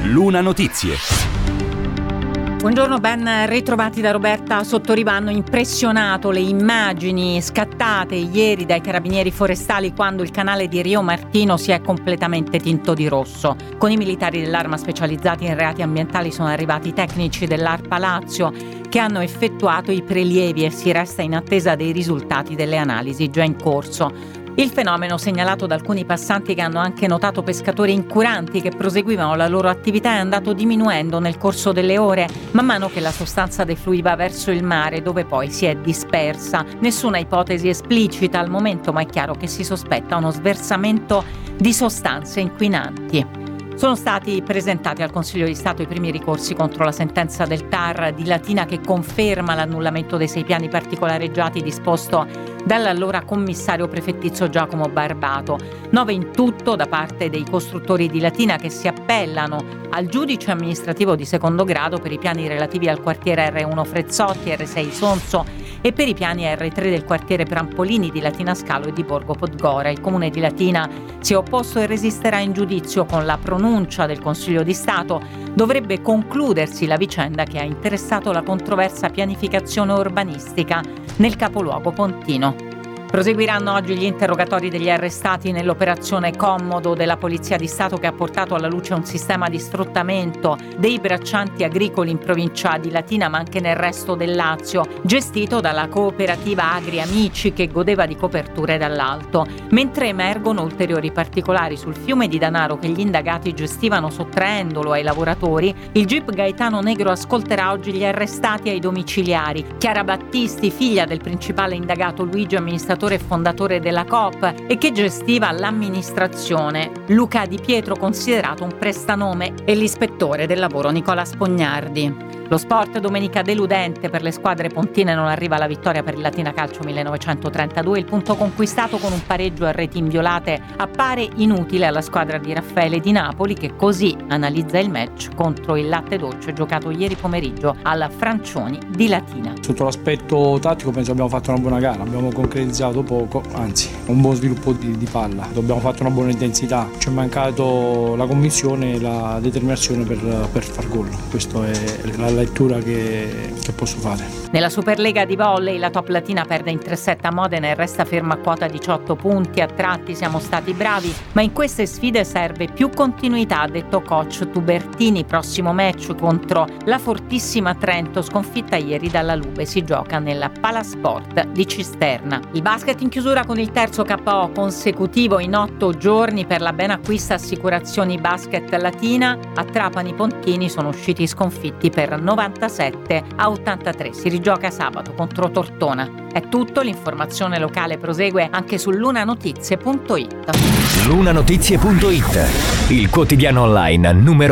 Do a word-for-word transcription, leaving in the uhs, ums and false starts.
Luna Notizie. Buongiorno, ben ritrovati da Roberta Sottoriva. Hanno impressionato le immagini scattate ieri dai carabinieri forestali quando il canale di Rio Martino si è completamente tinto di rosso. Con i militari dell'Arma specializzati in reati ambientali sono arrivati i tecnici dell'ARPA Lazio che hanno effettuato i prelievi e si resta in attesa dei risultati delle analisi già in corso. Il fenomeno, segnalato da alcuni passanti che hanno anche notato pescatori incuranti che proseguivano la loro attività, è andato diminuendo nel corso delle ore, man mano che la sostanza defluiva verso il mare, dove poi si è dispersa. Nessuna ipotesi esplicita al momento, ma è chiaro che si sospetta uno sversamento di sostanze inquinanti. Sono stati presentati al Consiglio di Stato i primi ricorsi contro la sentenza del T A R di Latina che conferma l'annullamento dei sei piani particolareggiati disposto dall'allora commissario prefettizio Giacomo Barbato. Nove in tutto da parte dei costruttori di Latina che si appellano al giudice amministrativo di secondo grado per i piani relativi al quartiere erre uno Frezzotti, erre sei Sonso e per i piani erre tre del quartiere Prampolini di Latina Scalo e di Borgo Podgora. Il comune di Latina si è opposto e resisterà in giudizio con la pronuncia del Consiglio di Stato. Dovrebbe concludersi la vicenda che ha interessato la controversa pianificazione urbanistica nel capoluogo pontino. Proseguiranno oggi gli interrogatori degli arrestati nell'operazione Commodo della Polizia di Stato che ha portato alla luce un sistema di sfruttamento dei braccianti agricoli in provincia di Latina ma anche nel resto del Lazio, gestito dalla cooperativa Agri Amici che godeva di coperture dall'alto. Mentre emergono ulteriori particolari sul fiume di danaro che gli indagati gestivano sottraendolo ai lavoratori, il Jeep Gaetano Negro ascolterà oggi gli arrestati ai domiciliari. Chiara Battisti, figlia del principale indagato Luigi, amministratore e fondatore della Coop e che gestiva l'amministrazione, Luca Di Pietro, considerato un prestanome, e l'ispettore del lavoro Nicola Spognardi. Lo sport, domenica deludente per le squadre pontine, non arriva la vittoria per il Latina Calcio millenovecentotrentadue. Il punto conquistato con un pareggio a reti inviolate appare inutile alla squadra di Raffaele Di Napoli, che così analizza il match contro il Latte Dolce giocato ieri pomeriggio alla Francioni di Latina. Sotto l'aspetto tattico penso abbiamo fatto una buona gara, abbiamo concretizzato poco, anzi un buon sviluppo di, di palla, abbiamo fatto una buona intensità, ci è mancato la convinzione e la determinazione per, per far gol. Questa è la lettura che, che posso fare. Nella Superlega di volley la Top Latina perde in tre sette a Modena e resta ferma a quota diciotto punti. A tratti siamo stati bravi, ma in queste sfide serve più continuità, ha detto coach Tubertini. Prossimo match contro la fortissima Trento, sconfitta ieri dalla Lube, si gioca nella Palasport di Cisterna. Il basket in chiusura con il terzo K O consecutivo in otto giorni per la Benacquista Assicurazioni Basket Latina. A Trapani i pontini sono usciti sconfitti per novantasette a ottantatré. Si rigioca sabato contro Tortona. È tutto, l'informazione locale prosegue anche su lunanotizie punto it. lunanotizie punto it, il quotidiano online numero